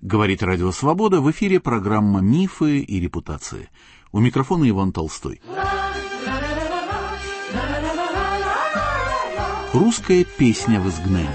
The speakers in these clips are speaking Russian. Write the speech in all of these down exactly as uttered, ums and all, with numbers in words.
Говорит Радио Свобода, в эфире программа «Мифы и репутации». У микрофона Иван Толстой. Русская песня в изгнании.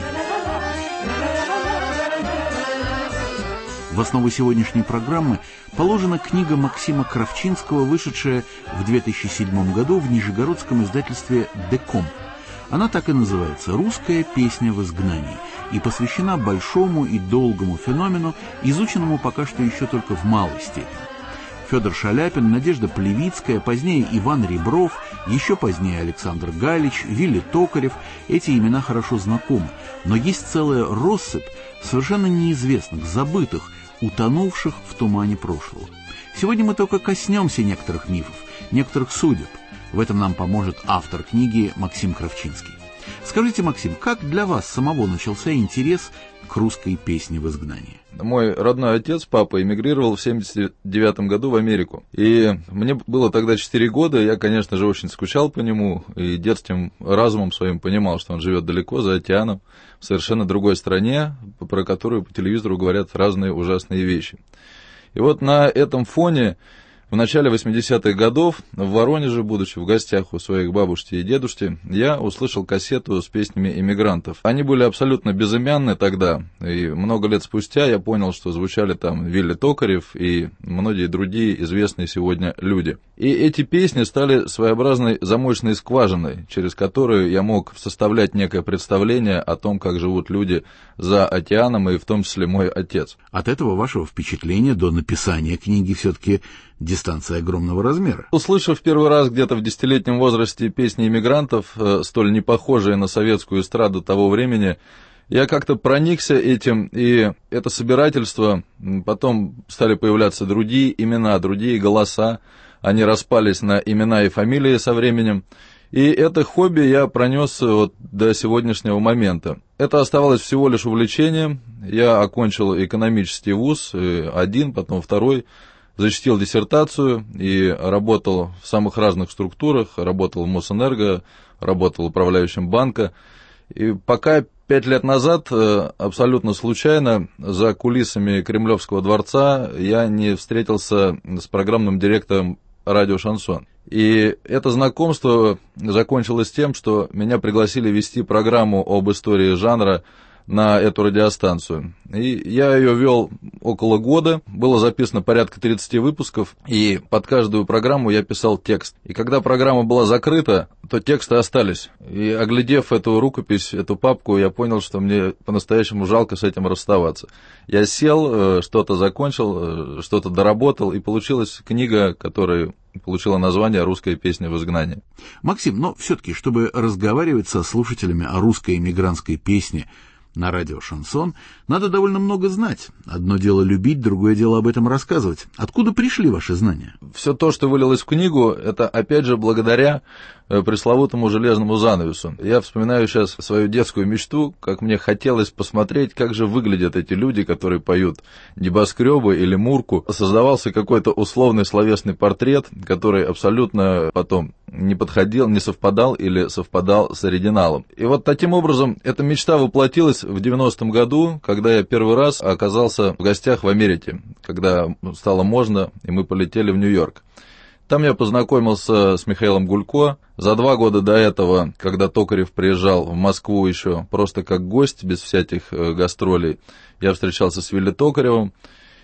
В основу сегодняшней программы положена книга Максима Кравчинского, вышедшая в две тысячи седьмом году в нижегородском издательстве «Деком». Она так и называется «Русская песня в изгнании» и посвящена большому и долгому феномену, изученному пока что еще только в малой степени. Федор Шаляпин, Надежда Плевицкая, позднее Иван Ребров, еще позднее Александр Галич, Вилли Токарев – эти имена хорошо знакомы, но есть целая россыпь совершенно неизвестных, забытых, утонувших в тумане прошлого. Сегодня мы только коснемся некоторых мифов, некоторых судеб. В этом нам поможет автор книги Максим Кравчинский. Скажите, Максим, как для вас самого начался интерес к русской песне в изгнании? Мой родной отец, папа, эмигрировал в семьдесят девятом году в Америку. И мне было тогда четыре года, я, конечно же, очень скучал по нему, и детским разумом своим понимал, что он живет далеко, за океаном, в совершенно другой стране, про которую по телевизору говорят разные ужасные вещи. И вот на этом фоне в начале восьмидесятых годов в Воронеже, будучи в гостях у своих бабушки и дедушки, я услышал кассету с песнями эмигрантов. Они были абсолютно безымянны тогда, и много лет спустя я понял, что звучали там Вилли Токарев и многие другие известные сегодня люди. И эти песни стали своеобразной замочной скважиной, через которую я мог составлять некое представление о том, как живут люди за океаном, и в том числе мой отец. От этого вашего впечатления до написания книги все-таки дистанция огромного размера. Услышав первый раз где-то в десятилетнем возрасте песни эмигрантов, столь не похожие на советскую эстраду того времени, я как-то проникся этим, и это собирательство, потом стали появляться другие имена, другие голоса, они распались на имена и фамилии со временем, и это хобби я пронес вот до сегодняшнего момента. Это оставалось всего лишь увлечением, я окончил экономический вуз, один, потом второй, защитил диссертацию и работал в самых разных структурах, работал в Мосэнерго, работал управляющим банка. И пока пять лет назад, абсолютно случайно, за кулисами Кремлевского дворца я не встретился с программным директором радио «Шансон». И это знакомство закончилось тем, что меня пригласили вести программу об истории жанра на эту радиостанцию. И я ее вел около года, было записано порядка тридцать выпусков, и под каждую программу я писал текст. И когда программа была закрыта, то тексты остались. И оглядев эту рукопись, эту папку, я понял, что мне по-настоящему жалко с этим расставаться. Я сел, что-то закончил, что-то доработал, и получилась книга, которая получила название «Русская песня в изгнании». Максим, но все-таки, чтобы разговаривать со слушателями о русской эмигрантской песне на радио «Шансон», надо довольно много знать. Одно дело любить, другое дело об этом рассказывать. Откуда пришли ваши знания? Все то, что вылилось в книгу, это, опять же, благодаря пресловутому железному занавесу. Я вспоминаю сейчас свою детскую мечту, как мне хотелось посмотреть, как же выглядят эти люди, которые поют небоскребы или мурку. Создавался какой-то условный словесный портрет, который абсолютно потом не подходил, не совпадал или совпадал с оригиналом. И вот таким образом эта мечта воплотилась в девяностом году, когда я первый раз оказался в гостях в Америке, когда стало можно, и мы полетели в Нью-Йорк. Там я познакомился с Михаилом Гулько. За два года до этого, когда Токарев приезжал в Москву еще просто как гость, без всяких гастролей, я встречался с Вилли Токаревым.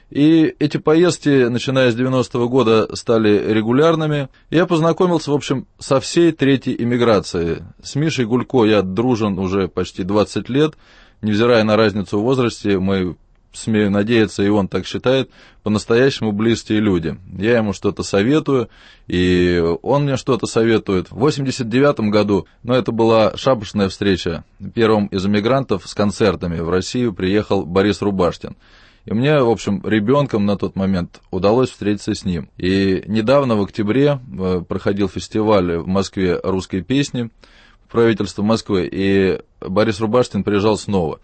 И эти поездки, начиная с девяностого года, стали регулярными. Я познакомился, в общем, со всей третьей эмиграцией. С Мишей Гулько я дружен уже почти двадцать лет. Невзирая на разницу в возрасте, мы, смею надеяться, и он так считает, по-настоящему близкие люди. Я ему что-то советую, и он мне что-то советует. В восемьдесят девятом году, ну, это была шапошная встреча, первым из эмигрантов с концертами в Россию приехал Борис Рубаштин. И мне, в общем, ребенком на тот момент удалось встретиться с ним. И недавно, в октябре, проходил фестиваль в Москве русской песни, правительство Москвы, и Борис Рубаштин приезжал снова.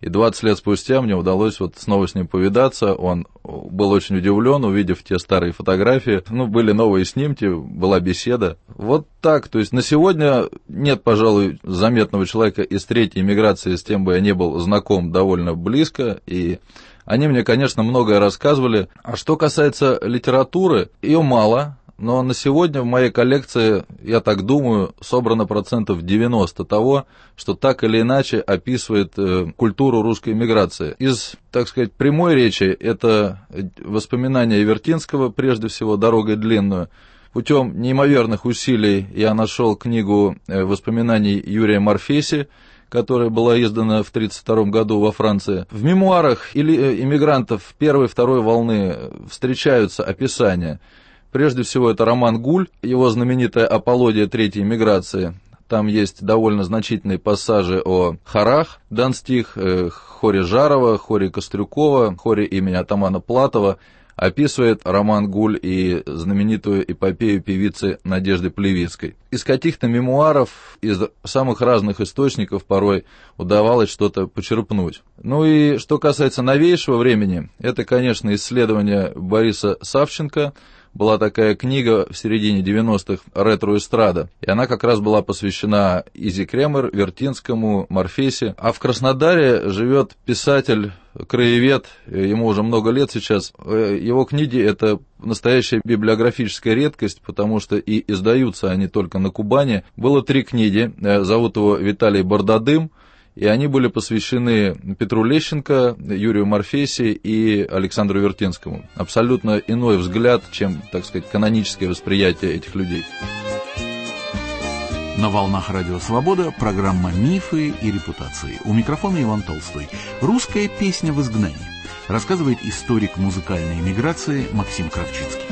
И двадцать лет спустя мне удалось вот снова с ним повидаться. Он был очень удивлен, увидев те старые фотографии. Ну, были новые снимки, была беседа. Вот так. То есть на сегодня нет, пожалуй, заметного человека из третьей эмиграции, с тем бы я не был знаком довольно близко. И они мне, конечно, многое рассказывали. А что касается литературы, ее мало. Но на сегодня в моей коллекции, я так думаю, собрано процентов девяносто того, что так или иначе описывает э, культуру русской эмиграции. Из, так сказать, прямой речи это воспоминания Вертинского, прежде всего, «Дорогой длинную». Путем неимоверных усилий я нашел книгу э, воспоминаний Юрия Марфеси, которая была издана в тридцать втором году во Франции. В мемуарах или иммигрантов первой и второй волны встречаются описания. Прежде всего, это роман «Гуль», его знаменитая апология третьей миграции. Там есть довольно значительные пассажи о хорах, дан стих, э, хоре Жарова, хоре Кострюкова, хоре имени атамана Платова. Описывает роман «Гуль» и знаменитую эпопею певицы Надежды Плевицкой. Из каких-то мемуаров, из самых разных источников порой удавалось что-то почерпнуть. Ну и что касается новейшего времени, это, конечно, исследование Бориса Савченко. Была такая книга в середине девяностых «Ретро-эстрада», и она как раз была посвящена Изи Кремер, Вертинскому, Марфесе. А в Краснодаре живет писатель, краевед, ему уже много лет сейчас. Его книги – это настоящая библиографическая редкость, потому что и издаются они только на Кубани. Было три книги, зовут его Виталий Бардадым, и они были посвящены Петру Лещенко, Юрию Марфесе и Александру Вертинскому. Абсолютно иной взгляд, чем, так сказать, каноническое восприятие этих людей. На волнах Радио Свобода программа «Мифы и репутации». У микрофона Иван Толстой. Русская песня в изгнании. Рассказывает историк музыкальной эмиграции Максим Кравчинский.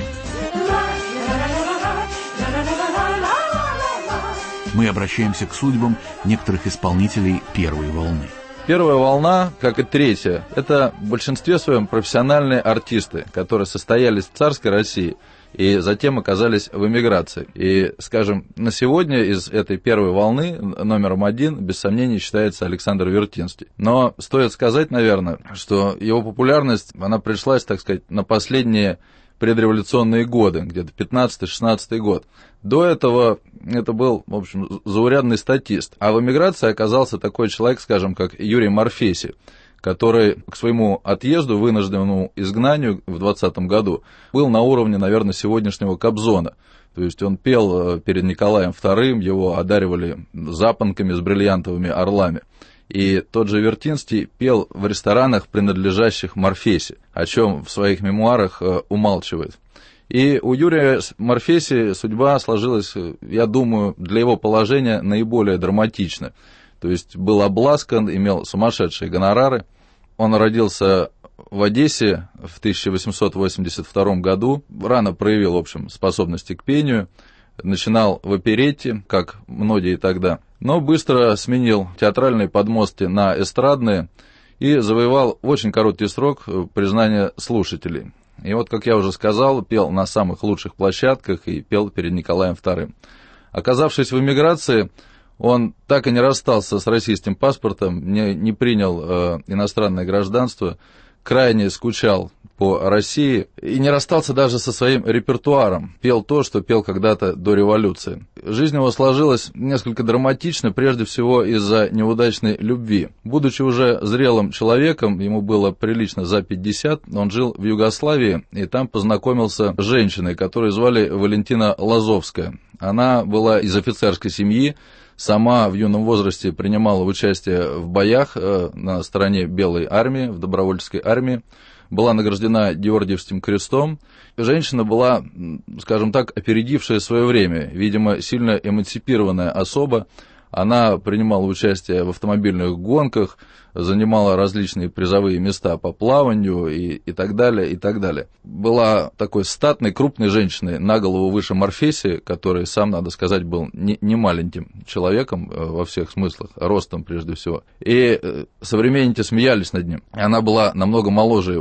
Мы обращаемся к судьбам некоторых исполнителей первой волны. Первая волна, как и третья, это в большинстве своем профессиональные артисты, которые состоялись в царской России и затем оказались в эмиграции. И, скажем, на сегодня из этой первой волны номером один, без сомнений, считается Александр Вертинский. Но стоит сказать, наверное, что его популярность, она пришлась, так сказать, на последние предреволюционные годы, где-то пятнадцатый-шестнадцатый год. До этого это был, в общем, заурядный статист. А в эмиграции оказался такой человек, скажем, как Юрий Марфеси, который к своему отъезду, вынужденному изгнанию в двадцатом году, был на уровне, наверное, сегодняшнего Кобзона. То есть он пел перед Николаем вторым, его одаривали запонками с бриллиантовыми орлами. И тот же Вертинский пел в ресторанах, принадлежащих Марфесе, о чем в своих мемуарах умалчивает. И у Юрия Марфеси судьба сложилась, я думаю, для его положения наиболее драматично. То есть был обласкан, имел сумасшедшие гонорары. Он родился в Одессе в тысяча восемьсот восемьдесят втором году, рано проявил, в общем, способности к пению, начинал в оперетте, как многие тогда, но быстро сменил театральные подмостки на эстрадные и завоевал в очень короткий срок признание слушателей. И вот, как я уже сказал, пел на самых лучших площадках и пел перед Николаем вторым. Оказавшись в эмиграции, он так и не расстался с российским паспортом, не, не принял э, иностранное гражданство, крайне скучал по России и не расстался даже со своим репертуаром. Пел то, что пел когда-то до революции. Жизнь его сложилась несколько драматично, прежде всего из-за неудачной любви. Будучи уже зрелым человеком, ему было прилично за пятьдесят, он жил в Югославии и там познакомился с женщиной, которую звали Валентина Лазовская. Она была из офицерской семьи, сама в юном возрасте принимала участие в боях на стороне Белой армии, в добровольческой армии, была награждена Георгиевским крестом. Женщина была, скажем так, опередившая свое время, видимо, сильно эмансипированная особа. Она принимала участие в автомобильных гонках, занимала различные призовые места по плаванию и, и так далее, и так далее. Была такой статной, крупной женщиной, на голову выше Марфеси, который, сам, надо сказать, был не, не маленьким человеком во всех смыслах, ростом прежде всего. И современники смеялись над ним. Она была намного моложе его.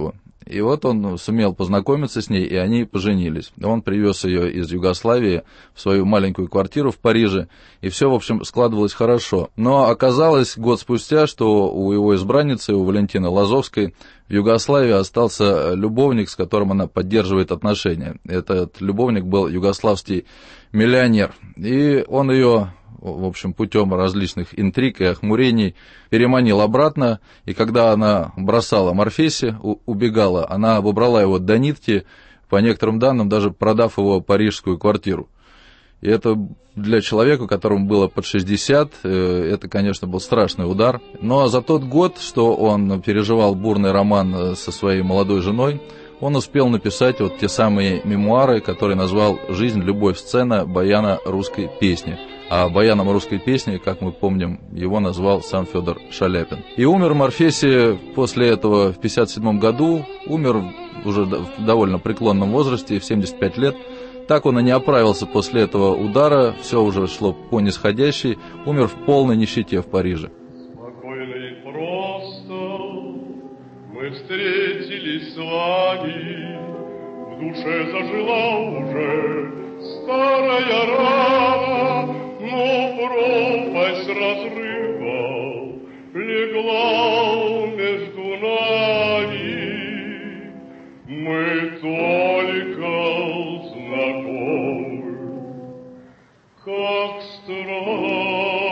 И вот он сумел познакомиться с ней, и они поженились. Он привез ее из Югославии в свою маленькую квартиру в Париже, и все, в общем, складывалось хорошо. Но оказалось год спустя, что у его избранницы, у Валентины Лазовской, в Югославии остался любовник, с которым она поддерживает отношения. Этот любовник был югославский миллионер, и он ее, в общем, путем различных интриг и охмурений переманил обратно, и когда она бросала Марфеси, убегала, она обобрала его до нитки, по некоторым данным, даже продав его парижскую квартиру. И это для человека, которому было под шестьдесят, это, конечно, был страшный удар. Но за тот год, что он переживал бурный роман со своей молодой женой, он успел написать вот те самые мемуары, которые назвал «Жизнь, любовь, сцена баяна русской песни». А баяном русской песни, как мы помним, его назвал сам Федор Шаляпин. И умер Марфеси после этого в пятьдесят седьмом году, умер уже в довольно преклонном возрасте, в семьдесят пять лет. Так он и не оправился после этого удара, все уже шло по нисходящей, умер в полной нищете в Париже. Спокойно и просто мы встретились с вами, в душе зажила уже старая рана, но пропасть разрыва легла между нами. Мы только знакомы, как странно.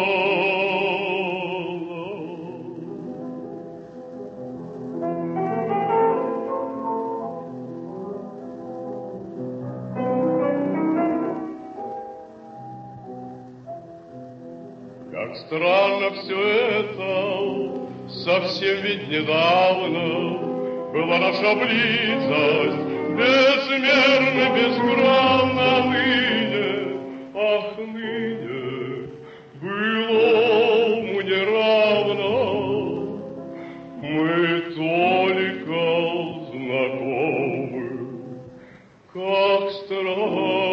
Как странно все это, совсем ведь недавно была наша близость, безмерно, безгранно ныне, ах, ныне, былому не равно. Мы только знакомы, как странно.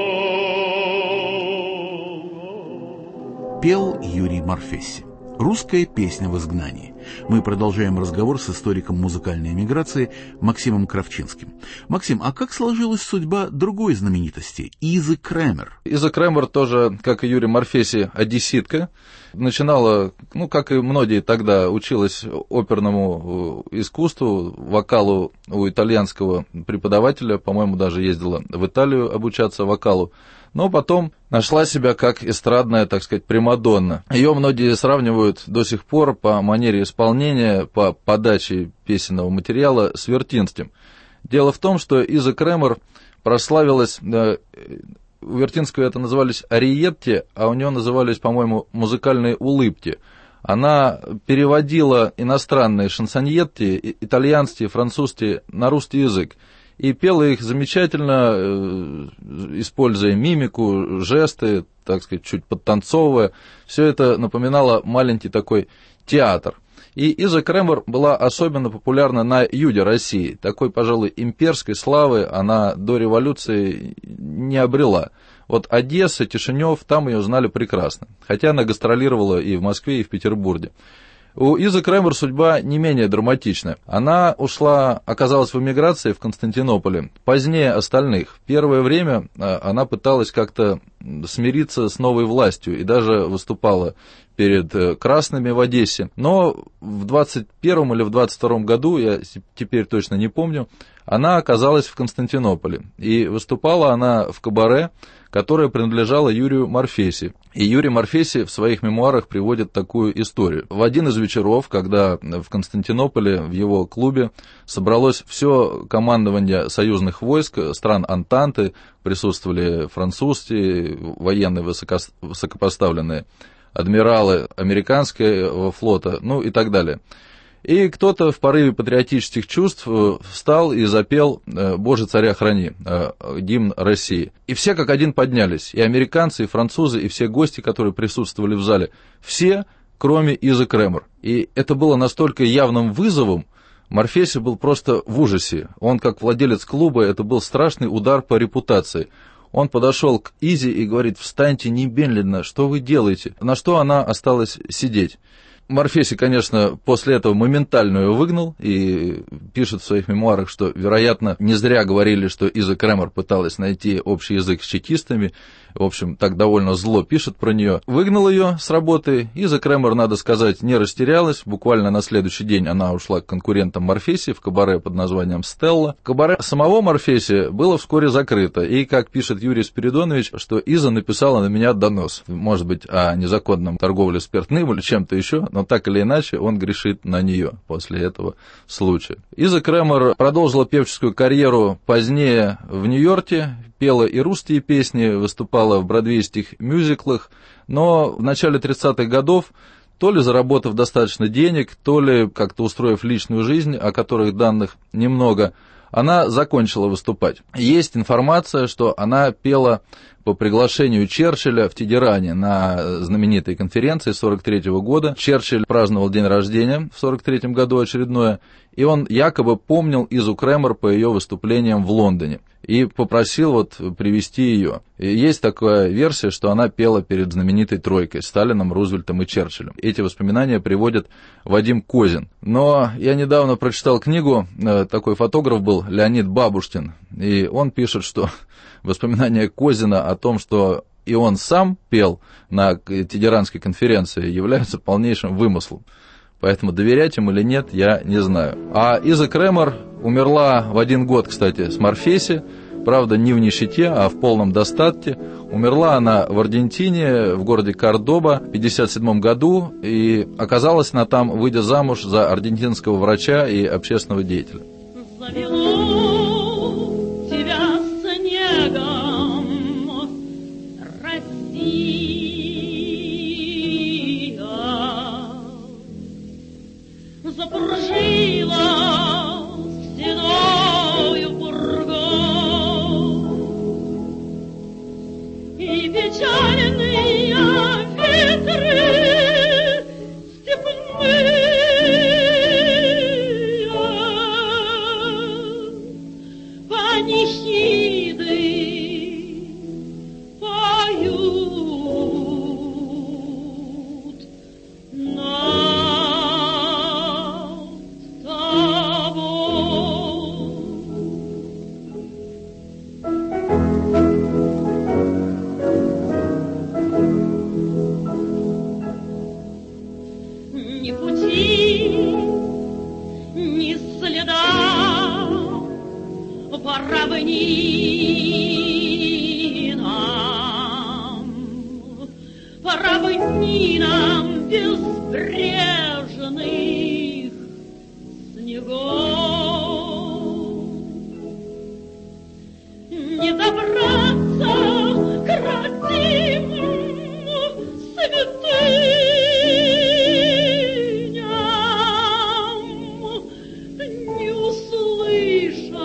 Пел Юрий Марфесси. Русская песня в изгнании. Мы продолжаем разговор с историком музыкальной эмиграции Максимом Кравчинским. Максим, а как сложилась судьба другой знаменитости, Изы Кремер? Иза Кремер тоже, как и Юрий Марфесси, одесситка. Начинала, ну, как и многие тогда, училась оперному искусству, вокалу у итальянского преподавателя, по-моему, даже ездила в Италию обучаться вокалу. Но потом нашла себя как эстрадная, так сказать, примадонна. Ее многие сравнивают до сих пор по манере исполнения, по подаче песенного материала с Вертинским. Дело в том, что Иза Кремер прославилась, да, у Вертинского это назывались ариетти, а у нее назывались, по-моему, музыкальные улыбки. Она переводила иностранные шансоньетти, итальянские, французские на русский язык. И пела их замечательно, используя мимику, жесты, так сказать, чуть подтанцовывая. Все это напоминало маленький такой театр. И Иза Кремер была особенно популярна на юге России. Такой, пожалуй, имперской славы она до революции не обрела. Вот Одесса, Кишинев, там ее знали прекрасно. Хотя она гастролировала и в Москве, и в Петербурге. У Изы Кремер судьба не менее драматична. Она ушла, оказалась в эмиграции в Константинополе позднее остальных. Первое время она пыталась как-то смириться с новой властью и даже выступала перед красными в Одессе. Но в двадцать первом или в двадцать втором году, я теперь точно не помню, она оказалась в Константинополе. И выступала она в кабаре, которое принадлежало Юрию Марфесси. И Юрий Марфесси в своих мемуарах приводит такую историю. В один из вечеров, когда в Константинополе, в его клубе, собралось все командование союзных войск, стран Антанты, присутствовали французские, военные высокопоставленные, адмиралы американского флота, ну и так далее. И кто-то в порыве патриотических чувств встал и запел «Боже, царя храни», гимн России. И все как один поднялись, и американцы, и французы, и все гости, которые присутствовали в зале, все, кроме Изы Кремер. И это было настолько явным вызовом, Марфесси был просто в ужасе. Он, как владелец клуба, это был страшный удар по репутации. Он подошел к Изе и говорит: «Встаньте немедленно, что вы делаете?» На что она осталась сидеть. Марфесси, конечно, после этого моментально ее выгнал и пишет в своих мемуарах, что, вероятно, не зря говорили, что Иза Кремер пыталась найти общий язык с чекистами. В общем, так довольно зло пишет про нее. Выгнал ее с работы. Иза Кремер, надо сказать, не растерялась. Буквально на следующий день она ушла к конкурентам Морфеси в кабаре под названием «Стелла». Кабаре самого Морфеси было вскоре закрыто. И, как пишет Юрий Спиридонович, что Иза написала на меня донос. Может быть, о незаконном торговле спиртным или чем-то еще, но так или иначе он грешит на нее после этого случая. Иза Кремер продолжила певческую карьеру позднее в Нью-Йорке, пела и русские песни, выступала в бродвейских мюзиклах, но в начале тридцатых годов, то ли заработав достаточно денег, то ли как-то устроив личную жизнь, о которых данных немного, она закончила выступать. Есть информация, что она пела по приглашению Черчилля в Тегеране на знаменитой конференции сорок третьего года. Черчилль праздновал день рождения в сорок третьем году очередное, и он якобы помнил Изу Кремер по ее выступлениям в Лондоне и попросил вот привезти ее. И есть такая версия, что она пела перед знаменитой тройкой Сталином, Рузвельтом и Черчиллем. Эти воспоминания приводит Вадим Козин. Но я недавно прочитал книгу, такой фотограф был Леонид Бабушкин, и он пишет, что воспоминания Козина о том, что и он сам пел на Тегеранской конференции, являются полнейшим вымыслом. Поэтому доверять им или нет, я не знаю. А Иза Кремер умерла в один год, кстати, с Морфеси. Правда, не в нищете, а в полном достатке. Умерла она в Аргентине, в городе Кордоба, в пятьдесят седьмом году. И оказалась она там, выйдя замуж за аргентинского врача и общественного деятеля. Завело тебя снегом, Россия. Запружила седою пургой, и печальные ветры степные панихиды поют на равнинам, по равнинам безбрежных снегов. Не добраться к родимым святыням, не услышать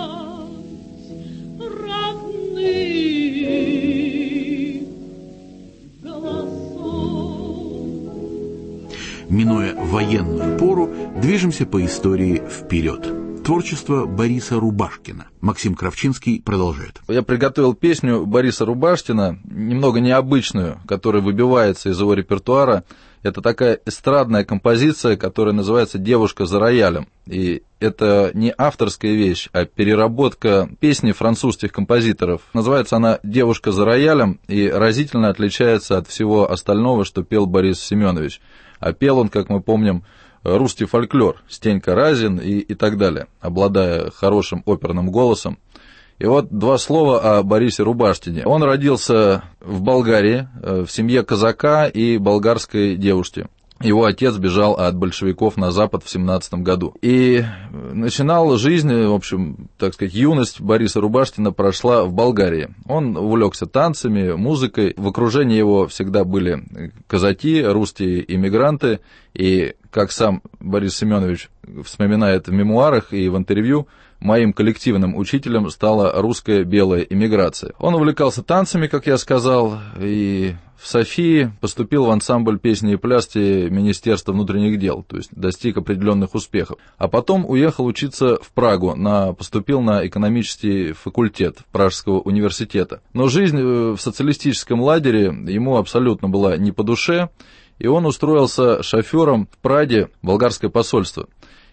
Минуя военную пору, движемся по истории вперед. Творчество Бориса Рубашкина. Максим Кравчинский продолжает. Я приготовил песню Бориса Рубашкина, немного необычную, которая выбивается из его репертуара. Это такая эстрадная композиция, которая называется «Девушка за роялем». И это не авторская вещь, а переработка песни французских композиторов. Называется она «Девушка за роялем» и разительно отличается от всего остального, что пел Борис Семенович. А пел он, как мы помним, русский фольклор, Стенька Разин и, и так далее, обладая хорошим оперным голосом. И вот два слова о Борисе Рубашкине. Он родился в Болгарии, в семье казака и болгарской девушки. Его отец бежал от большевиков на Запад в семнадцатом году. И начинал жизнь, в общем, так сказать, юность Бориса Рубашкина прошла в Болгарии. Он увлекся танцами, музыкой. В окружении его всегда были казаки, русские иммигранты. И, как сам Борис Семенович вспоминает в мемуарах и в интервью, моим коллективным учителем стала русская белая эмиграция. Он увлекался танцами, как я сказал, и в Софии поступил в ансамбль песни и пляски Министерства внутренних дел, то есть достиг определенных успехов. А потом уехал учиться в Прагу, на, поступил на экономический факультет Пражского университета. Но жизнь в социалистическом лагере ему абсолютно была не по душе, и он устроился шофером в Праге, болгарское посольство.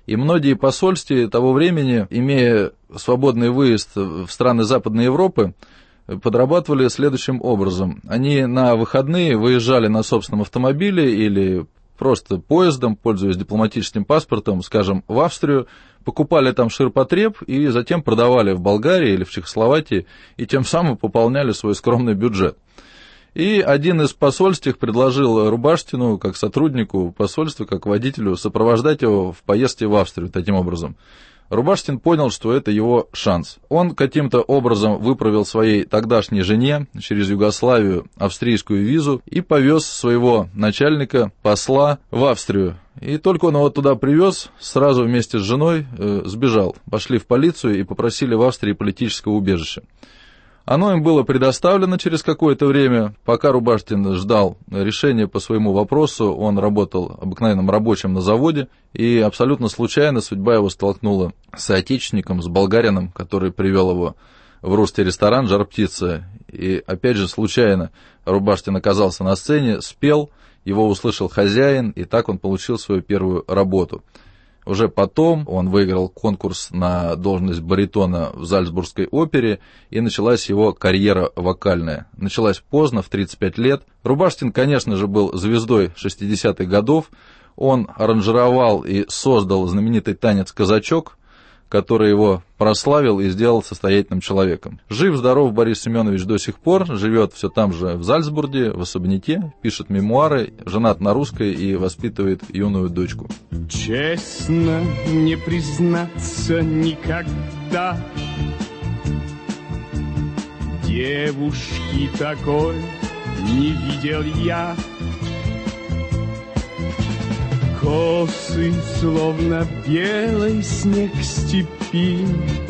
И многие посольства того времени, имея свободный выезд в страны Западной Европы, подрабатывали следующим образом. Они на выходные выезжали на собственном автомобиле или просто поездом, пользуясь дипломатическим паспортом, скажем, в Австрию, покупали там ширпотреб и затем продавали в Болгарии или в Чехословакии, и тем самым пополняли свой скромный бюджет. И один из посольств предложил Рубаштину, как сотруднику посольства, как водителю, сопровождать его в поездке в Австрию таким образом. Рубаштин понял, что это его шанс. Он каким-то образом выправил своей тогдашней жене через Югославию австрийскую визу и повез своего начальника, посла, в Австрию. И только он его туда привез, сразу вместе с женой э, сбежал. Пошли в полицию и попросили в Австрии политического убежища. Оно им было предоставлено через какое-то время. Пока Рубаштин ждал решения по своему вопросу, он работал обыкновенным рабочим на заводе, и абсолютно случайно судьба его столкнула с соотечественником, с болгарином, который привел его в русский ресторан «Жар-птица». И опять же случайно Рубаштин оказался на сцене, спел, его услышал хозяин, и так он получил свою первую работу. Уже потом он выиграл конкурс на должность баритона в Зальцбургской опере, и началась его карьера вокальная. Началась поздно, в тридцать пять лет. Рубаштин, конечно же, был звездой шестидесятых годов. Он аранжировал и создал знаменитый танец «Казачок», который его прославил и сделал состоятельным человеком. Жив-здоров Борис Семенович до сих пор, живет все там же в Зальцбурге, в особняке, пишет мемуары, женат на русской и воспитывает юную дочку. Честно не признаться никогда, девушки такой не видел я. Косы, словно белый снег степи,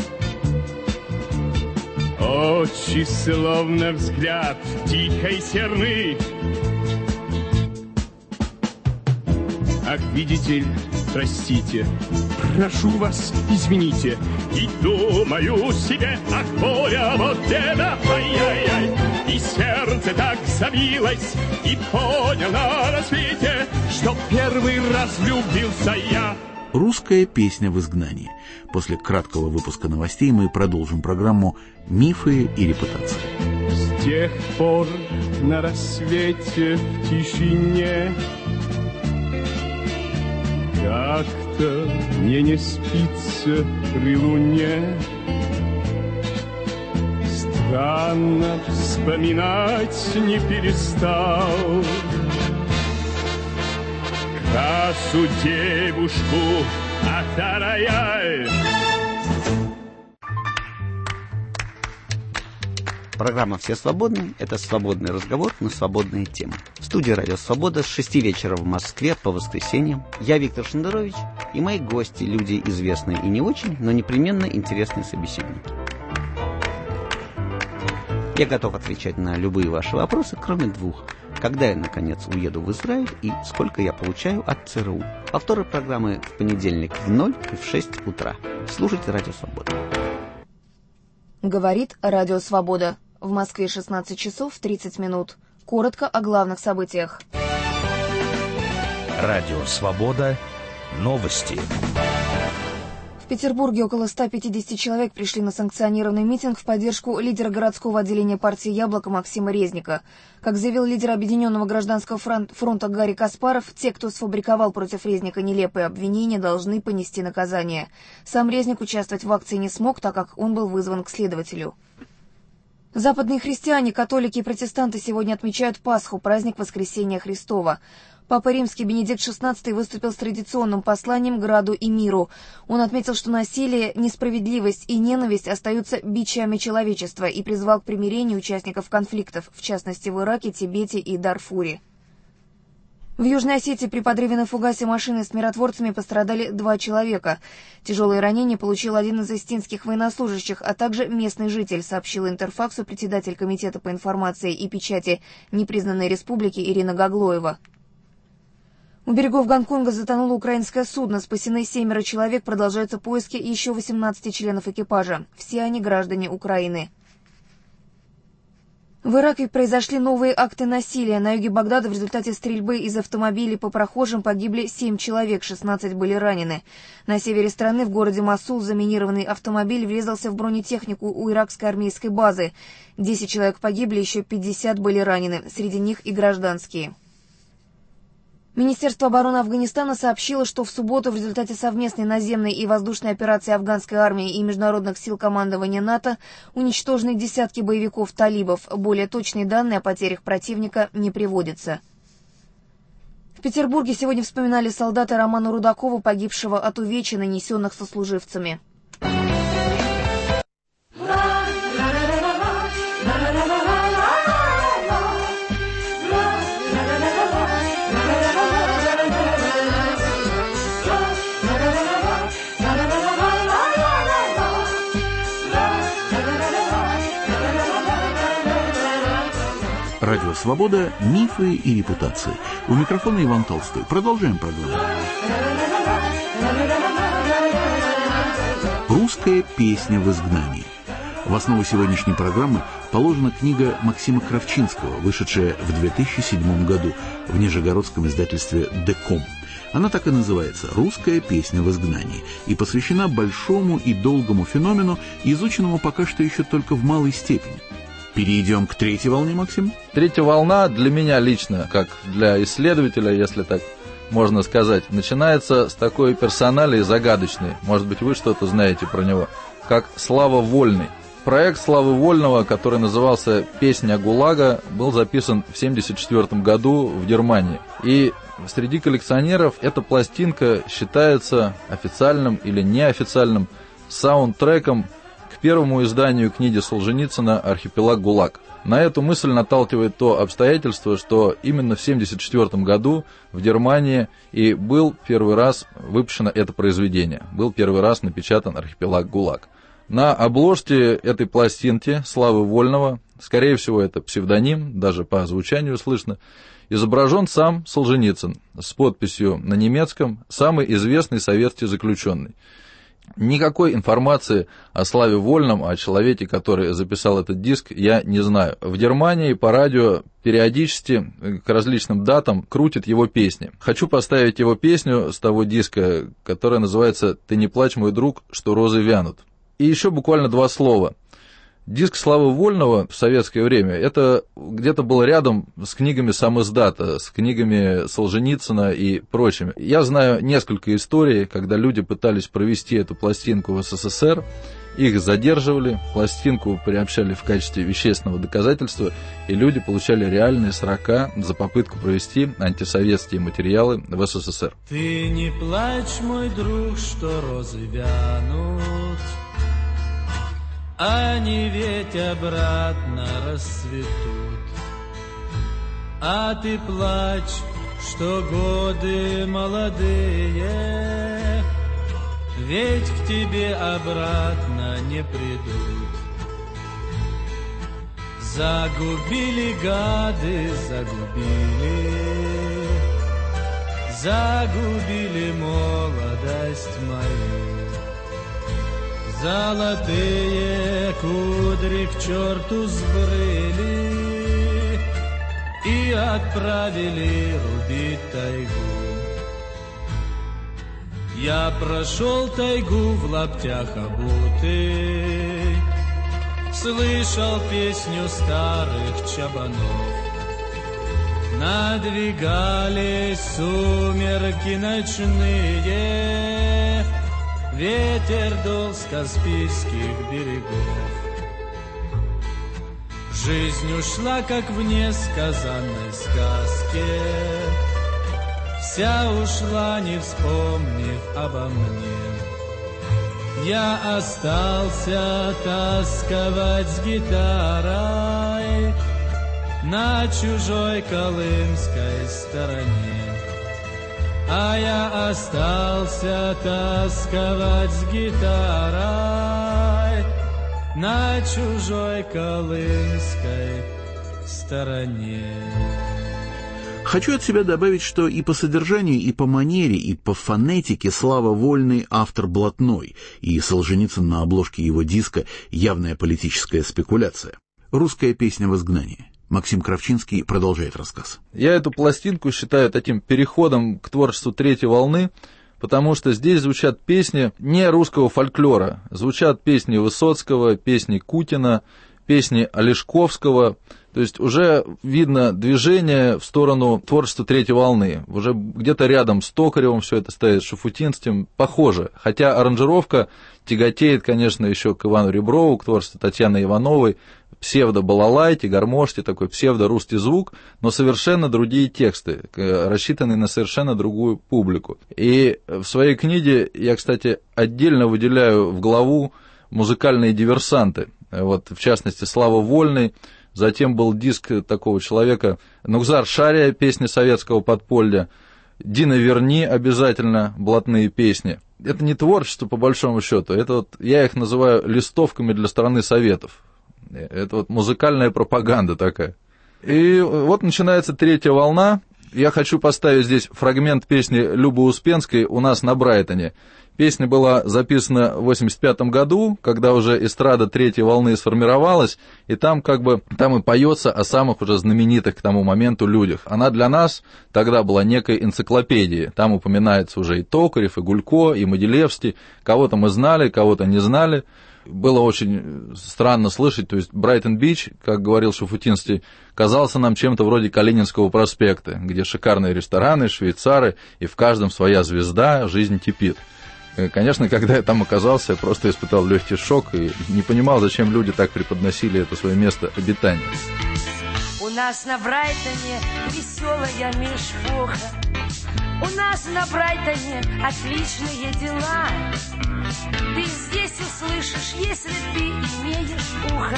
очи, словно взгляд дикой серны. Ах, видите ли, простите, прошу вас, извините. И думаю себе, ах, Боря, вот это, ай-яй-яй. И сердце так забилось, и понял на рассвете, что первый раз влюбился я. Русская песня в изгнании. После краткого выпуска новостей мы продолжим программу «Мифы и репутации». С тех пор на рассвете в тишине как-то мне не спится при луне. Странно вспоминать не перестал красу девушку, ах-та-ра-яй. Программа «Все свободны» — это свободный разговор на свободные темы. В студии «Радио Свобода» с шести вечера в Москве по воскресеньям я, Виктор Шендерович, и мои гости, люди известные и не очень, но непременно интересные собеседники. Я готов отвечать на любые ваши вопросы, кроме двух. Когда я, наконец, уеду в Израиль и сколько я получаю от ЦРУ. Повторы программы в понедельник в ноль и в шесть утра. Слушайте «Радио Свобода». Говорит «Радио Свобода». В Москве шестнадцать часов тридцать минут. Коротко о главных событиях. Радио Свобода. Новости. В Петербурге около ста пятидесяти человек пришли на санкционированный митинг в поддержку лидера городского отделения партии «Яблоко» Максима Резника. Как заявил лидер Объединенного гражданского фронта Гарри Каспаров, те, кто сфабриковал против Резника нелепые обвинения, должны понести наказание. Сам Резник участвовать в акции не смог, так как он был вызван к следователю. Западные христиане, католики и протестанты сегодня отмечают Пасху, праздник Воскресения Христова. Папа Римский Бенедикт шестнадцатый выступил с традиционным посланием граду и миру. Он отметил, что насилие, несправедливость и ненависть остаются бичами человечества и призвал к примирению участников конфликтов, в частности в Ираке, Тибете и Дарфуре. В Южной Осетии при подрыве на фугасе машины с миротворцами пострадали два человека. Тяжелые ранения получил один из остинских военнослужащих, а также местный житель, сообщил Интерфаксу председатель Комитета по информации и печати непризнанной республики Ирина Гаглоева. У берегов Гонконга затонуло украинское судно. Спасены семеро человек, продолжаются поиски еще восемнадцати членов экипажа. Все они граждане Украины. В Ираке произошли новые акты насилия. На юге Багдада в результате стрельбы из автомобилей по прохожим погибли семь человек, шестнадцать были ранены. На севере страны, в городе Мосул, заминированный автомобиль врезался в бронетехнику у иракской армейской базы. десять человек погибли, еще пятьдесят были ранены, среди них и гражданские. Министерство обороны Афганистана сообщило, что в субботу в результате совместной наземной и воздушной операции афганской армии и международных сил командования НАТО уничтожены десятки боевиков-талибов. Более точные данные о потерях противника не приводятся. В Петербурге сегодня вспоминали солдата Романа Рудакова, погибшего от увечий, нанесенных сослуживцами. Радио «Свобода», мифы и репутации. У микрофона Иван Толстой. Продолжаем программу. Русская песня в изгнании. В основу сегодняшней программы положена книга Максима Кравчинского, вышедшая в две тысячи седьмом году в нижегородском издательстве «Деком». Она так и называется «Русская песня в изгнании» и посвящена большому и долгому феномену, изученному пока что еще только в малой степени. Перейдем к третьей волне, Максим. Третья волна для меня лично, как для исследователя, если так можно сказать, начинается с такой персоналии загадочной, может быть, вы что-то знаете про него, как Слава Вольный. Проект Славы Вольного, который назывался «Песня ГУЛАГа», был записан в семьдесят четвёртом году в Германии. И среди коллекционеров эта пластинка считается официальным или неофициальным саундтреком к первому изданию книги Солженицына «Архипелаг ГУЛАГ». На эту мысль наталкивает то обстоятельство, что именно в семьдесят четвёртом году в Германии и был первый раз выпущено это произведение, был первый раз напечатан «Архипелаг ГУЛАГ». На обложке этой пластинки Славы Вольного, скорее всего это псевдоним, даже по звучанию слышно, изображен сам Солженицын с подписью на немецком «Самый известный советский заключенный». Никакой информации о Славе Вольном, о человеке, который записал этот диск, я не знаю. В Германии по радио периодически к различным датам крутят его песни. Хочу поставить его песню с того диска, которая называется «Ты не плачь, мой друг, что розы вянут». И еще буквально два слова. Диск Славы Вольного в советское время, это где-то был рядом с книгами самиздата, с книгами Солженицына и прочими. Я знаю несколько историй, когда люди пытались провести эту пластинку в СССР, их задерживали, пластинку приобщали в качестве вещественного доказательства, и люди получали реальные срока за попытку провести антисоветские материалы в СССР. Ты не плачь, мой друг, что розы вянут, они ведь обратно расцветут. А ты плачь, что годы молодые ведь к тебе обратно не придут. Загубили гады, загубили, загубили молодость мою. Золотые кудри к черту сбрили и отправили рубить тайгу. Я прошел тайгу в лаптях обутый, слышал песню старых чабанов. Надвигались сумерки ночные, ветер дул с Каспийских берегов. Жизнь ушла, как в несказанной сказке, вся ушла, не вспомнив обо мне. Я остался тосковать с гитарой на чужой колымской стороне. А я остался тосковать с гитарой на чужой колымской стороне. Хочу от себя добавить, что и по содержанию, и по манере, и по фонетике Слава Вольный автор блатной, и Солженицын на обложке его диска явная политическая спекуляция. «Русская песня в изгнании». Максим Кравчинский продолжает рассказ. Я эту пластинку считаю таким переходом к творчеству третьей волны, потому что здесь звучат песни не русского фольклора, звучат песни Высоцкого, песни Кутина, песни Олешковского. То есть уже видно движение в сторону творчества третьей волны. Уже где-то рядом с Токаревым все это стоит, с Шафутинским, похоже. Хотя аранжировка тяготеет, конечно, еще к Ивану Реброву, к творчеству Татьяны Ивановой, псевдо-балалайке, гармошке, такой псевдо-русский звук, но совершенно другие тексты, рассчитанные на совершенно другую публику. И в своей книге я, кстати, отдельно выделяю в главу музыкальные диверсанты. Вот, в частности, Слава Вольный. Затем был диск такого человека Нугзар Шария, песни советского подполья. Дина Верни обязательно, блатные песни. Это не творчество, по большому счету. Это вот, я их называю листовками для страны Советов. Это вот музыкальная пропаганда такая. И вот начинается третья волна. Я хочу поставить здесь фрагмент песни Любы Успенской «У нас на Брайтоне». Песня была записана в восемьдесят пятом году, когда уже эстрада третьей волны сформировалась, и там как бы там и поется о самых уже знаменитых к тому моменту людях. Она для нас тогда была некой энциклопедией. Там упоминается уже и Токарев, и Гулько, и Могилевский. Кого-то мы знали, кого-то не знали. Было очень странно слышать, то есть Брайтон-Бич, как говорил Шафутинский, казался нам чем-то вроде Калининского проспекта, где шикарные рестораны, швейцары, и в каждом своя звезда, жизнь кипит. Конечно, когда я там оказался, я просто испытал легкий шок и не понимал, зачем люди так преподносили это свое место обитания. У нас на Брайтоне веселая мешпуха, у нас на Брайтоне отличные дела. Ты здесь услышишь, если ты имеешь ухо,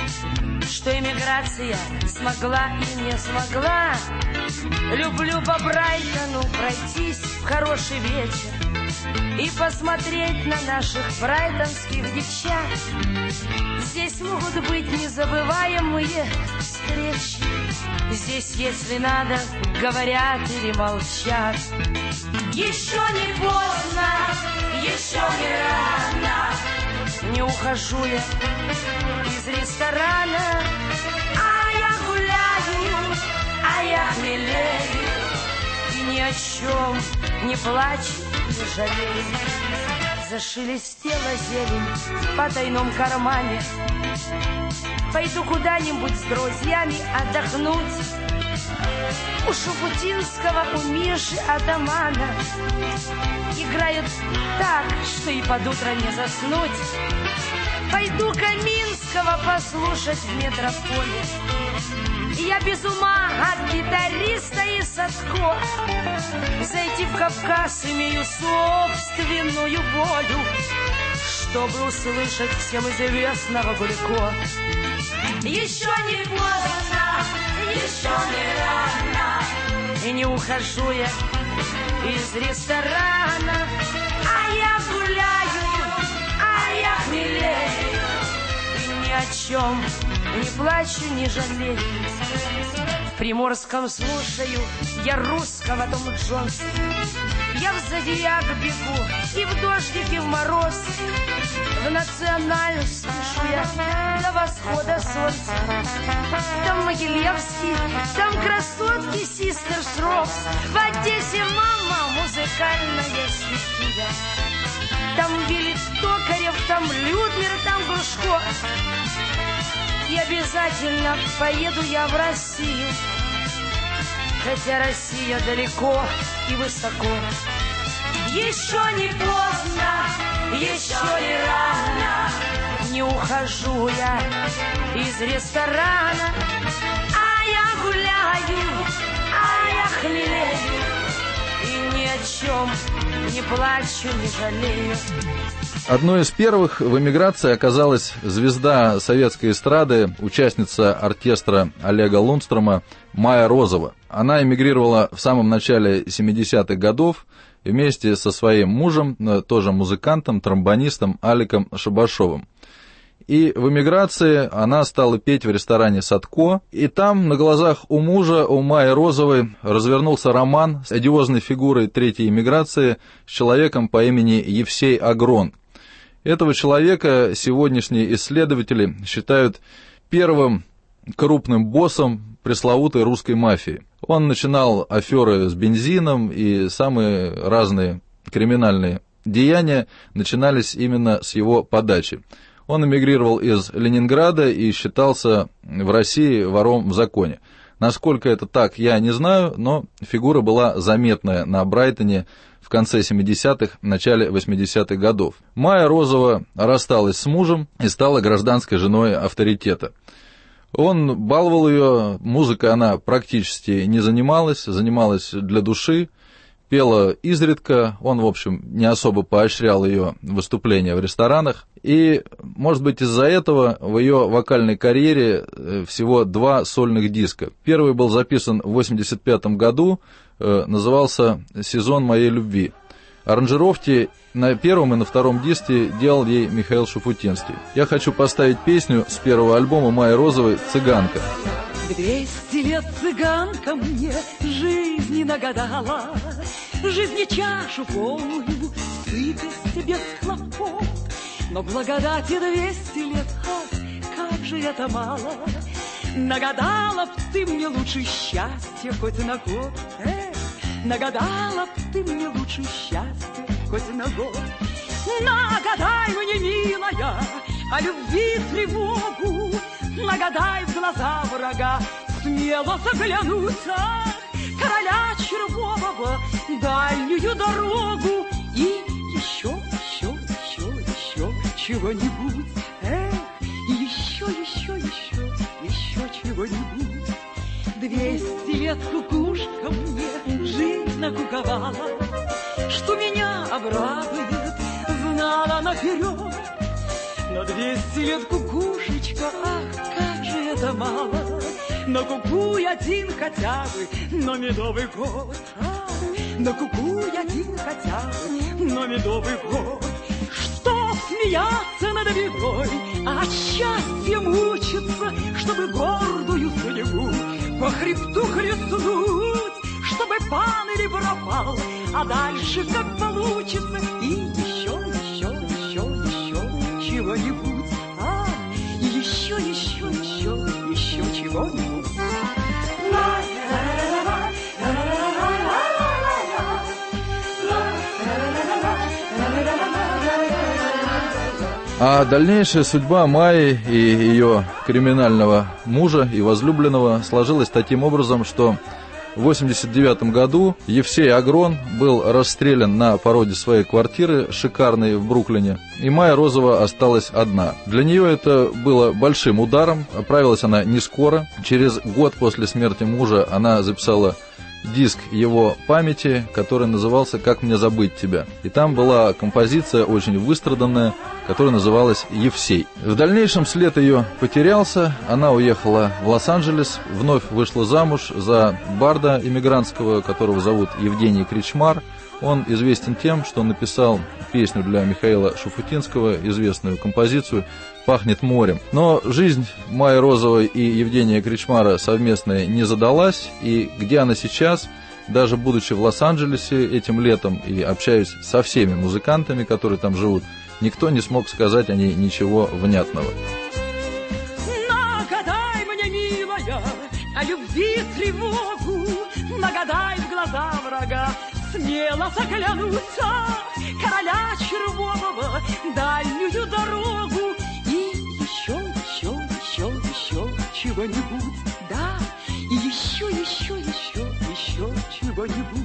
что эмиграция смогла и не смогла. Люблю по Брайтону пройтись в хороший вечер и посмотреть на наших брайтонских девчат. Здесь могут быть незабываемые встречи. Здесь, если надо, говорят или молчат. Еще не поздно, еще не рано, не ухожу я из ресторана, а я гуляю, а я хмелею, и ни о чем не плачу, не жалею. Зашелестела зелень в потайном кармане. Пойду куда-нибудь с друзьями отдохнуть. У Шафутинского, у Миши Адамана играют так, что и под утро не заснуть. Пойду Каминского послушать в метрополе. И я без ума от гитариста и Садко. Зайти в Кавказ имею собственную волю, чтобы услышать всем известного Гулько. Еще не поздно, еще не рано, и не ухожу я из ресторана, а я гуляю, а я хмелею, и ни о чем не плачу, не жалею. В Приморском слушаю я русского Том Джонса. Я в зодиак бегу, и в дождик, и в мороз. В национальную слышу я до восхода солнца. Там Могилевский, там красотки Систер Шрокс. В Одессе мама музыкальная стихия. Там Вилли Токарев, там Людмир, там Грушко. И обязательно поеду я в Россию, хотя Россия далеко и высоко. Еще не поздно, еще не рано, не ухожу я из ресторана, а я гуляю, а я хмелею, и ни о чем не плачу, не жалею. Одной из первых в эмиграции оказалась звезда советской эстрады, участница оркестра Олега Лундстрома Майя Розова. Она эмигрировала в самом начале семидесятых годов вместе со своим мужем, тоже музыкантом, тромбонистом Аликом Шабашовым. И в эмиграции она стала петь в ресторане «Садко», и там на глазах у мужа, у Майи Розовой, развернулся роман с одиозной фигурой третьей эмиграции с человеком по имени Евсей Агрон. Этого человека сегодняшние исследователи считают первым крупным боссом пресловутой русской мафии. Он начинал аферы с бензином, и самые разные криминальные деяния начинались именно с его подачи. Он эмигрировал из Ленинграда и считался в России вором в законе. Насколько это так, я не знаю, но фигура была заметная на Брайтоне в конце семидесятых, начале восьмидесятых годов. Майя Розова рассталась с мужем и стала гражданской женой авторитета. Он баловал ее, музыкой она практически не занималась, занималась для души, пела изредка, он, в общем, не особо поощрял ее выступления в ресторанах, и, может быть, из-за этого в ее вокальной карьере всего два сольных диска. Первый был записан в восемьдесят пятом году, назывался «Сезон моей любви». Аранжировки на первом и на втором диске делал ей Михаил Шуфутинский. Я хочу поставить песню с первого альбома Майи Розовой «Цыганка». Двести лет цыганка мне жизни нагадала, жизни чашу полную сыпясь без хлопот. Но благодати двести лет, ах, как же это мало. Нагадала б ты мне лучше счастья хоть на год, эх, нагадала б ты мне лучше счастья хоть на год. Нагадай мне, милая, о любви тревогу, нагадай в глаза врага, смело заглянуться, короля червового, дальнюю дорогу. И еще, еще, еще, еще чего-нибудь, эх, и еще, еще, еще, еще чего-нибудь. Двести лет кукушка мне жизнь накуковала, что меня обрадует, знала наперед. Но двести лет кукушечка, ах, как же это мало. Накукуй один хотя бы, но медовый год. Ах, накукуй один хотя бы, но медовый год. Что смеяться над бедой, а от счастья мучиться, чтобы гордую судьбу по хребту хлестнуть, чтобы пан или пропал, а дальше как получится. И еще, еще, еще, еще чего-нибудь, а, и еще, еще, еще, еще чего-нибудь. А дальнейшая судьба Майи и ее криминального мужа и возлюбленного сложилась таким образом, что в восемьдесят девятом году Евсей Агрон был расстрелян на пороге своей квартиры, шикарной в Бруклине, и Майя Розова осталась одна. Для нее это было большим ударом, оправилась она не скоро. Через год после смерти мужа она записала диск его памяти, который назывался «Как мне забыть тебя». И там была композиция очень выстраданная, которая называлась «Евсей». В дальнейшем след ее потерялся, она уехала в Лос-Анджелес, вновь вышла замуж за барда иммигрантского, которого зовут Евгений Кричмар. Он известен тем, что написал песню для Михаила Шуфутинского, известную композицию «Пахнет морем». Но жизнь Майи Розовой и Евгения Кричмара совместная не задалась, и где она сейчас, даже будучи в Лос-Анджелесе этим летом и общаясь со всеми музыкантами, которые там живут, никто не смог сказать о ней ничего внятного. Нагадай мне, милая, о любви тревогу, нагадай в глаза врага, смело заглянуться, короля червового, дальнюю дорогу. И еще, еще, еще, еще чего-нибудь, да, и еще, еще, еще, еще чего-нибудь.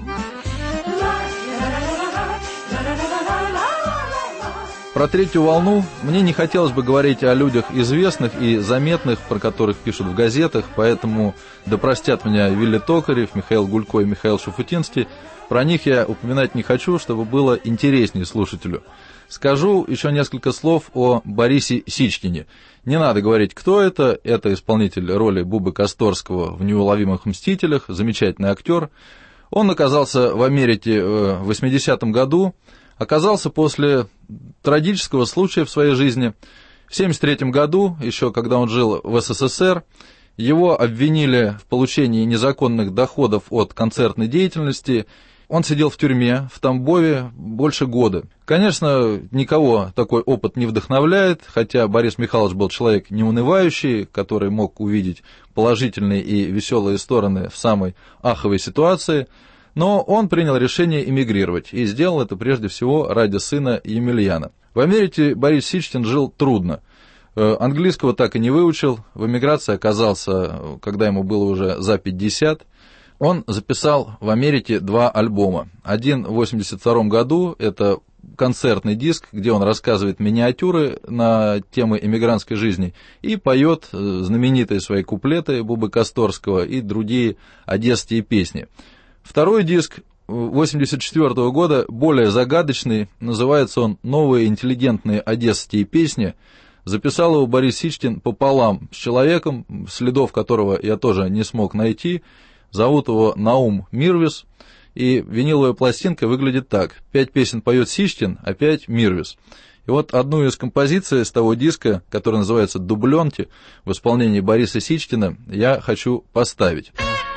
Про третью волну мне не хотелось бы говорить о людях известных и заметных, про которых пишут в газетах, поэтому да простят меня Вилли Токарев, Михаил Гулько и Михаил Шуфутинский. Про них я упоминать не хочу, чтобы было интереснее слушателю. Скажу еще несколько слов о Борисе Сичкине. Не надо говорить, кто это. Это исполнитель роли Бубы Косторского в «Неуловимых мстителях», замечательный актер. Он оказался в Америке в восьмидесятом году, оказался после трагического случая в своей жизни. В семьдесят третьем году, еще когда он жил в СССР, его обвинили в получении незаконных доходов от концертной деятельности, Он сидел в тюрьме в Тамбове больше года. Конечно, никого такой опыт не вдохновляет, хотя Борис Михайлович был человек неунывающий, который мог увидеть положительные и веселые стороны в самой аховой ситуации, но он принял решение эмигрировать и сделал это прежде всего ради сына Емельяна. В Америке Борис Сичкин жил трудно. Английского так и не выучил, в эмиграции оказался, когда ему было уже за пятьдесят. Он записал в Америке два альбома. Один в восемьдесят втором году, это концертный диск, где он рассказывает миниатюры на темы эмигрантской жизни и поет знаменитые свои куплеты Бубы Косторского и другие одесские песни. Второй диск восемьдесят четвёртого года, более загадочный, называется он «Новые интеллигентные одесские песни». Записал его Борис Сичкин пополам с человеком, следов которого я тоже не смог найти. Зовут его Наум Мирвис, и виниловая пластинка выглядит так. Пять песен поет Сичкин, а пять Мирвис. И вот одну из композиций с того диска, которая называется «Дубленки», в исполнении Бориса Сичкина, я хочу поставить.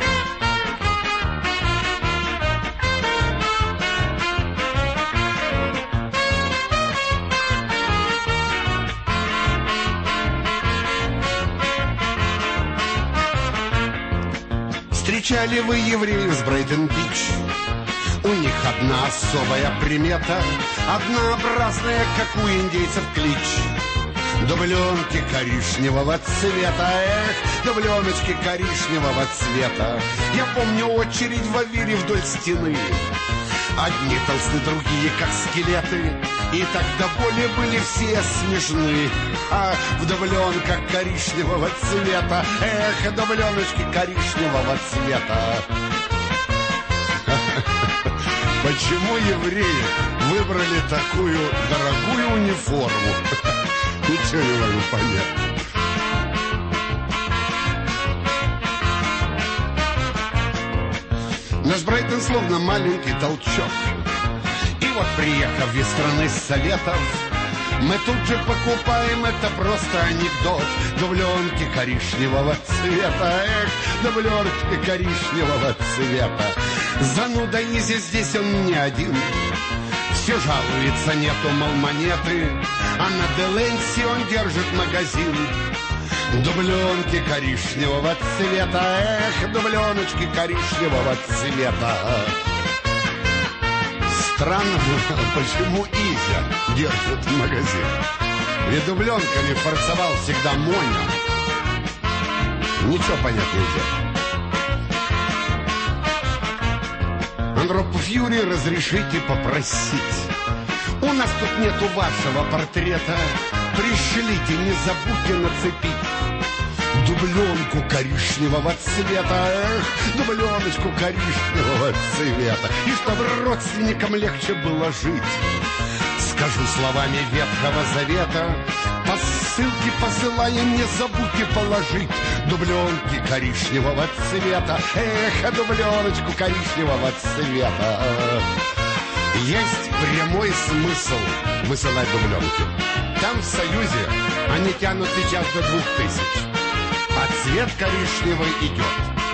Встречали вы евреев с Брейтон-Бич? У них одна особая примета, однообразная, как у индейцев клич. Дубленки коричневого цвета, эх, дубленочки коричневого цвета. Я помню очередь в Авире вдоль стены. Одни толсты, другие как скелеты, и тогда более были все смешны. А в дубленках коричневого цвета, эх, дубленочки коричневого цвета. Почему евреи выбрали такую дорогую униформу? Ничего не могу понять. Наш Брайтон словно маленький толчок. И вот, приехав из страны Советов, мы тут же покупаем, это просто анекдот. Дубленки коричневого цвета, эх, дубленки коричневого цвета. Зануда Изи, здесь он не один. Все жалуется, нету, мол, монеты, а на Деленси он держит магазин. Дубленки коричневого цвета, эх, дубленочки коричневого цвета. Странно, почему Изя держит магазин. Ведь дубленками фарцевал всегда Моня. Ничего понять нельзя. Андропов Юрий, разрешите попросить. У нас тут нету вашего портрета. Пришлите, не забудьте нацепить дубленку коричневого цвета, эх, дубленочку коричневого цвета. И чтобы родственникам легче было жить, скажу словами Ветхого Завета, посылки посылаем, не забудьте положить дубленки коричневого цвета, эх, дубленочку коричневого цвета. Есть прямой смысл высылать дубленки. Там в Союзе они тянут сейчас до двух тысяч, а цвет коричневый идет.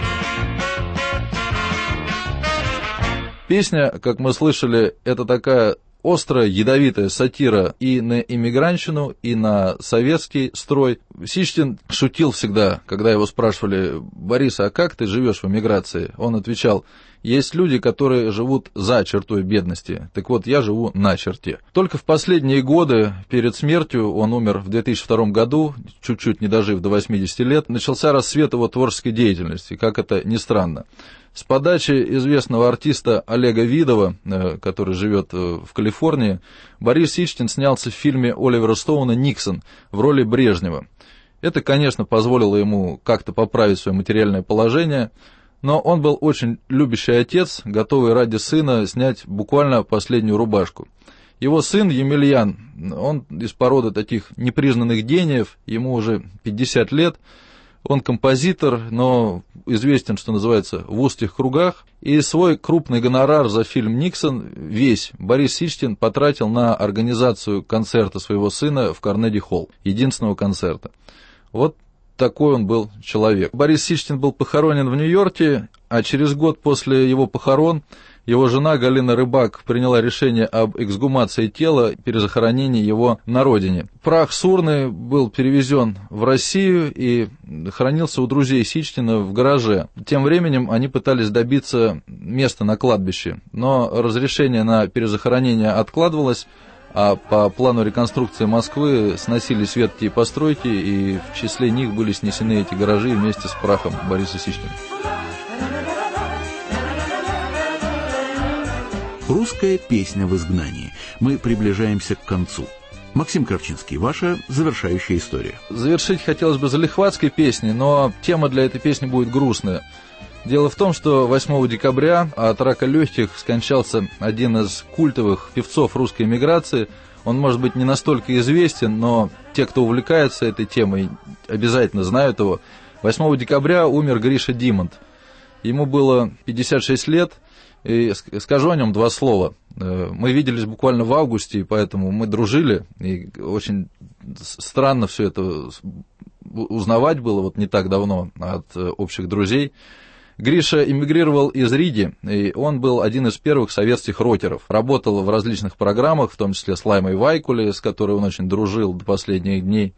Песня, как мы слышали, это такая острая, ядовитая сатира и на иммигрантщину, и на советский строй. Сичкин шутил всегда, когда его спрашивали: «Борис, а как ты живешь в эмиграции?» Он отвечал: «Есть люди, которые живут за чертой бедности. Так вот, я живу на черте». Только в последние годы, перед смертью, он умер в две тысячи втором году, чуть-чуть не дожив до восьмидесяти лет, начался рассвет его творческой деятельности, как это ни странно. С подачи известного артиста Олега Видова, который живет в Калифорнии, Борис Сичкин снялся в фильме Оливера Стоуна «Никсон» в роли Брежнева. Это, конечно, позволило ему как-то поправить свое материальное положение, но он был очень любящий отец, готовый ради сына снять буквально последнюю рубашку. Его сын Емельян, он из породы таких непризнанных гениев, ему уже пятьдесят лет, он композитор, но известен, что называется, в узких кругах, и свой крупный гонорар за фильм «Никсон» весь Борис Сичкин потратил на организацию концерта своего сына в Карнеги-холл, единственного концерта. Вот такой он был человек. Борис Сичкин был похоронен в Нью-Йорке, а через год после его похорон его жена Галина Рыбак приняла решение об эксгумации тела, перезахоронении его на родине. Прах с урны был перевезен в Россию и хранился у друзей Сичкина в гараже. Тем временем они пытались добиться места на кладбище, но разрешение на перезахоронение откладывалось, а по плану реконструкции Москвы сносились ветхие постройки, и в числе них были снесены эти гаражи вместе с прахом Бориса Сичкина. Русская песня в изгнании. Мы приближаемся к концу. Максим Кравчинский, ваша завершающая история. Завершить хотелось бы залихватской песней, но тема для этой песни будет грустная. Дело в том, что восьмого декабря от рака легких скончался один из культовых певцов русской эмиграции. Он, может быть, не настолько известен, но те, кто увлекается этой темой, обязательно знают его. восьмого декабря умер Гриша Димонт. Ему было пятьдесят шесть лет. И скажу о нем два слова. Мы виделись буквально в августе, и поэтому мы дружили, и очень странно все это узнавать было вот не так давно от общих друзей. Гриша эмигрировал из Риги, и он был один из первых советских рокеров. Работал в различных программах, в том числе с Лаймой Вайкуле, с которой он очень дружил до последних дней.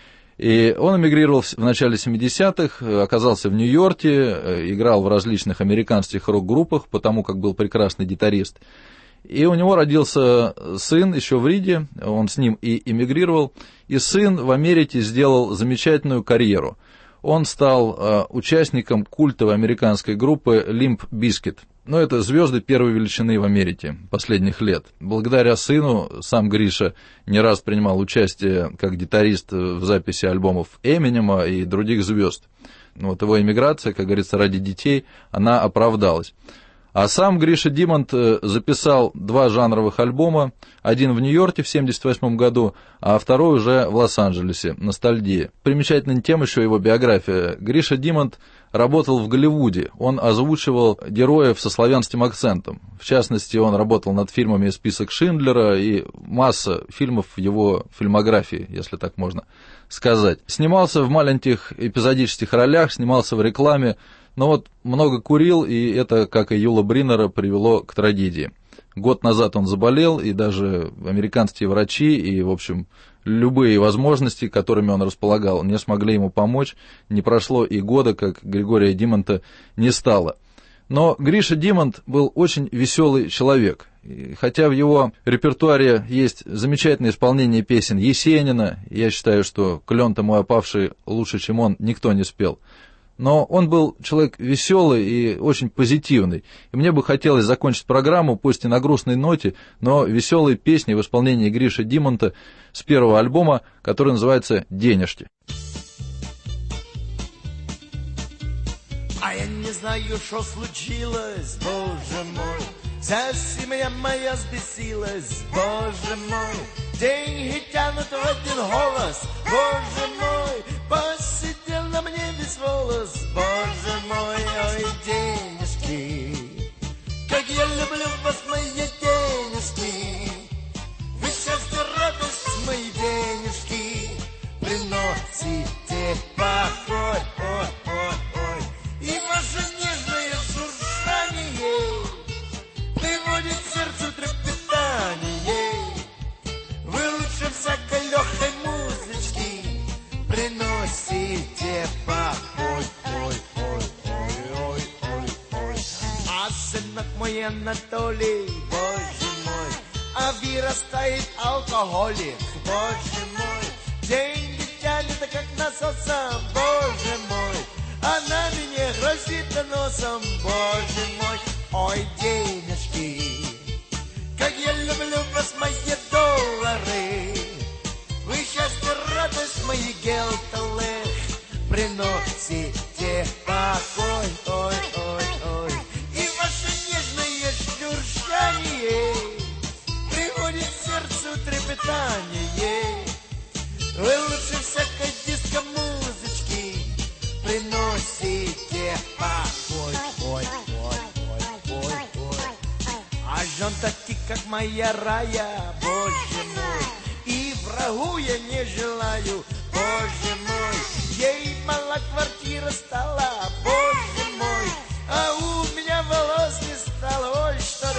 И он эмигрировал в начале семидесятых, оказался в Нью-Йорке, играл в различных американских рок-группах, потому как был прекрасный гитарист. И у него родился сын еще в Риге, он с ним и эмигрировал, и сын в Америке сделал замечательную карьеру. Он стал э, участником культовой американской группы Limp Bizkit. Ну, это звезды первой величины в Америке последних лет. Благодаря сыну сам Гриша не раз принимал участие как гитарист в записи альбомов Эминема и других звезд. Вот его эмиграция, как говорится, ради детей, она оправдалась. А сам Гриша Димонт записал два жанровых альбома, один в Нью-Йорке в семьдесят восьмом году, а второй уже в Лос-Анджелесе, «Ностальгия». Примечательная тема еще его биография. Гриша Димонт работал в Голливуде, он озвучивал героев со славянским акцентом. В частности, он работал над фильмами «Список Шиндлера» и масса фильмов в его фильмографии, если так можно сказать. Снимался в маленьких эпизодических ролях, снимался в рекламе, но вот много курил, и это, как и Юла Бринера, привело к трагедии. Год назад он заболел, и даже американские врачи и, в общем, любые возможности, которыми он располагал, не смогли ему помочь. Не прошло и года, как Григория Димонта не стало. Но Гриша Димонт был очень веселый человек. И хотя в его репертуаре есть замечательное исполнение песен Есенина, я считаю, что «Клен-то мой опавший» лучше, чем он, никто не спел. Но он был человек веселый и очень позитивный. И мне бы хотелось закончить программу, пусть и на грустной ноте, но веселой песней в исполнении Гриши Димонта с первого альбома, который называется «Денежки». А я не знаю, что случилось, боже мой. Совсем я моя взбесилась, боже мой. Деньги тянут в один голос, боже мой. Посидел на мне весь волос, боже мой. Ой, денежки, как я люблю вас, мои денежки. Вы счастье, радость, мои денежки. Приносите покой, ой, ой, ой. И ваше нежное шуршание приводит сердцу трепетание. Вы лучше всякой легкой музычки приносите покой, ой, ой, ой, ой, ой, ой. А сынок мой Анатолий, боже мой, а вырастает алкоголик, боже мой. Деньги тянет, как насосом, боже мой. Она меня грозит носом, боже мой. Ой, денежки, как я люблю вас, мои доллары. Вы счастье, радость, мои гелталы. Приносите покой, ой, ой, ой. И ваше нежное шуршание приводит сердцу трепетание. Вы лучше всякой диско-музычки приносите покой, ой, ой, ой, ой, ой. А жен таких, как моя Рая, боже мой, и врагу я не желаю, боже мой. Ей мала квартира стала, боже мой, а у меня волос не стало, ой, что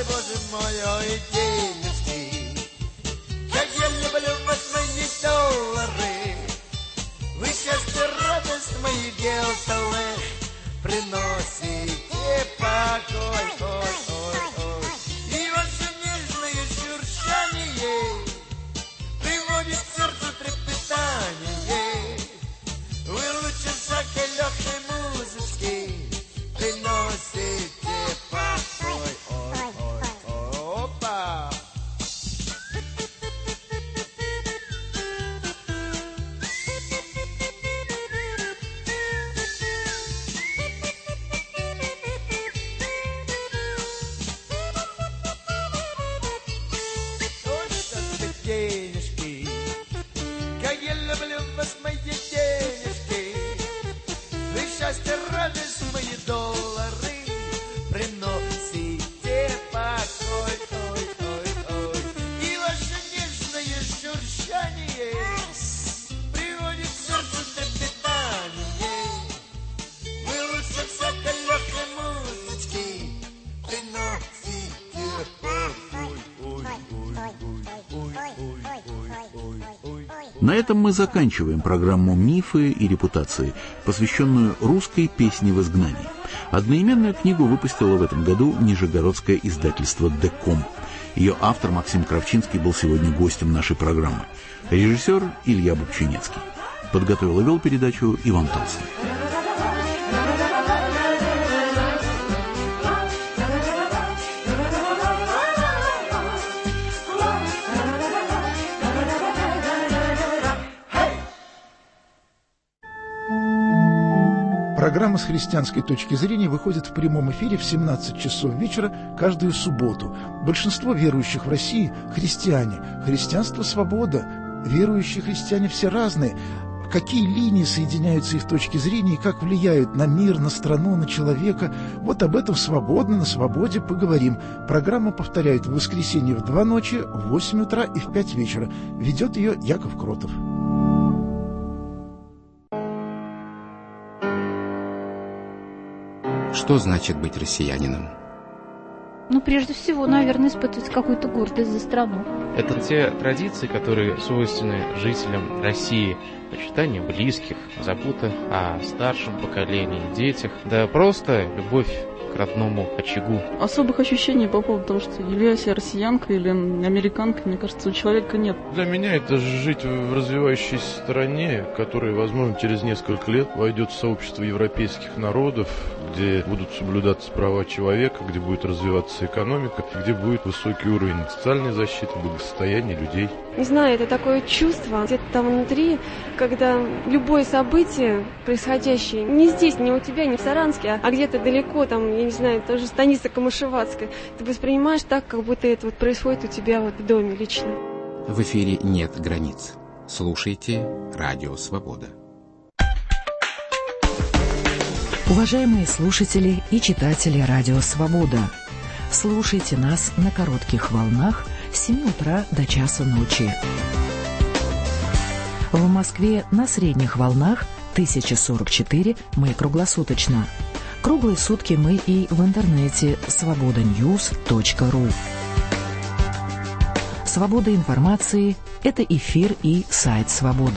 На этом мы заканчиваем программу «Мифы и репутации», посвященную русской песне в изгнании. Одноименную книгу выпустило в этом году нижегородское издательство «Деком». Ее автор Максим Кравчинский был сегодня гостем нашей программы. Режиссер Илья Бубчинецкий. Подготовил и вел передачу Иван Толстой. Программа «С христианской точки зрения» выходит в прямом эфире в семнадцать часов вечера каждую субботу. Большинство верующих в России – христиане. Христианство – свобода. Верующие христиане все разные. Какие линии соединяются их точки зрения и как влияют на мир, на страну, на человека – вот об этом свободно, на свободе поговорим. Программа повторяет в воскресенье в два ночи, в восемь утра и в пять вечера. Ведет ее Яков Кротов. Что значит быть россиянином? Ну, прежде всего, наверное, испытывать какую-то гордость за страну. Это те традиции, которые свойственны жителям России. Почитание близких, забота о старшем поколении, детях, да просто любовь к родному очагу. Особых ощущений по поводу того, что являюсь я россиянкой или американкой, мне кажется, у человека нет. Для меня это жить в развивающейся стране, которая, возможно, через несколько лет войдет в сообщество европейских народов, где будут соблюдаться права человека, где будет развиваться экономика, где будет высокий уровень социальной защиты, благосостояния людей. Не знаю, это такое чувство где-то там внутри, когда любое событие, происходящее не здесь, не у тебя, не в Саранске, а где-то далеко, там, я не знаю, тоже станица Камышеватская, ты воспринимаешь так, как будто это вот происходит у тебя вот в доме лично. В эфире нет границ. Слушайте Радио Свобода. Уважаемые слушатели и читатели Радио Свобода, слушайте нас на коротких волнах с семи утра до часа ночи. В Москве на средних волнах тысяча сорок четыре мы круглосуточно. Круглые сутки мы и в интернете свобода ньюс точка ру. Свобода информации – это эфир и сайт «Свобода».